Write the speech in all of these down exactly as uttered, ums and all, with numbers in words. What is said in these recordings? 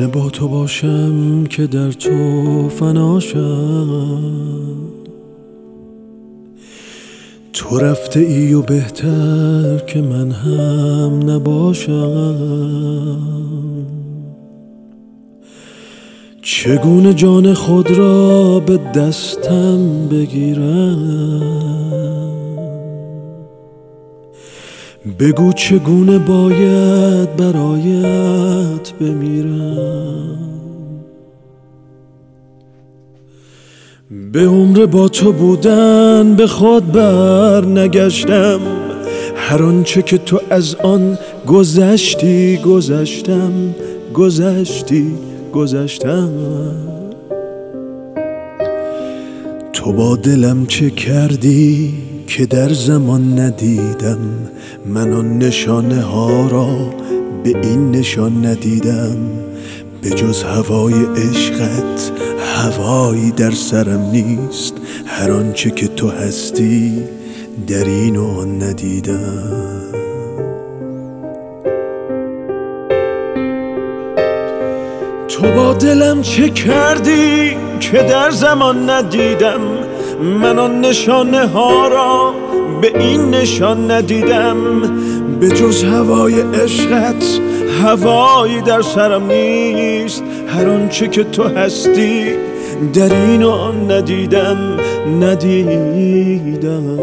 با تو باشم که در تو فناشم. تو رفته ای و بهتر که من هم نباشم. چگونه جان خود را به دستم بگیرم؟ بگو چگونه باید برایت بمیرم. به عمر با تو بودن به خود بر نگشتم. هر آنچه که تو از آن گذشتی گذشتم گذشتی گذشتم. تو با دلم چه کردی که در زمان ندیدم؟ من آن نشانه ها را به این نشان ندیدم. به جز هوای عشقت هوایی در سرم نیست. هر آنچه که تو هستی در این و آن ندیدم. تو با دلم چه کردی که در زمان ندیدم؟ من آن نشانه ها را به این نشان ندیدم. به جز هوای عشقت هوایی در سرم نیست. هر آنچه که تو هستی در این و آن ندیدم ندیدم.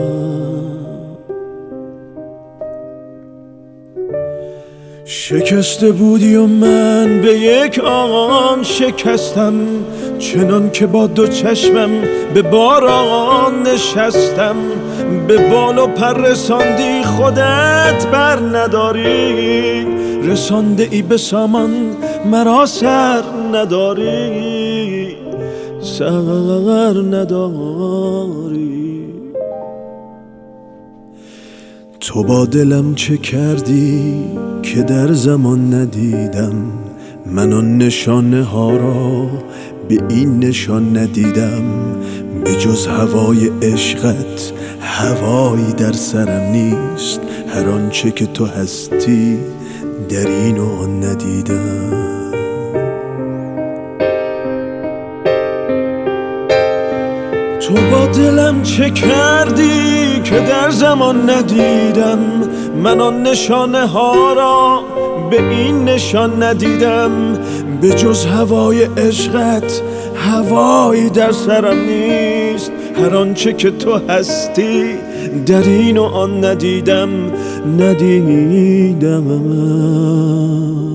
شکسته بودی و من به یک آن شکستم. چنان که با دو چشمم به باران نشستم. به بال و پر رساندی خودت بر نداری. رسانده ای به سامان مرا سر نداری. سر نداری. تو با دلم چه کردی که در زمان ندیدم؟ من آن نشانه ها را به این نشان ندیدم. به جز هوای عشقت هوایی در سرم نیست. هر آنچه که تو هستی در این و آن ندیدم. تو با دلم چه کردی که در زمان ندیدم؟ من آن نشانه ها را به این نشان ندیدم. به جز هوای عشقت هوایی در سرم نیست. هر آنچه که تو هستی در این و آن ندیدم ندیدم.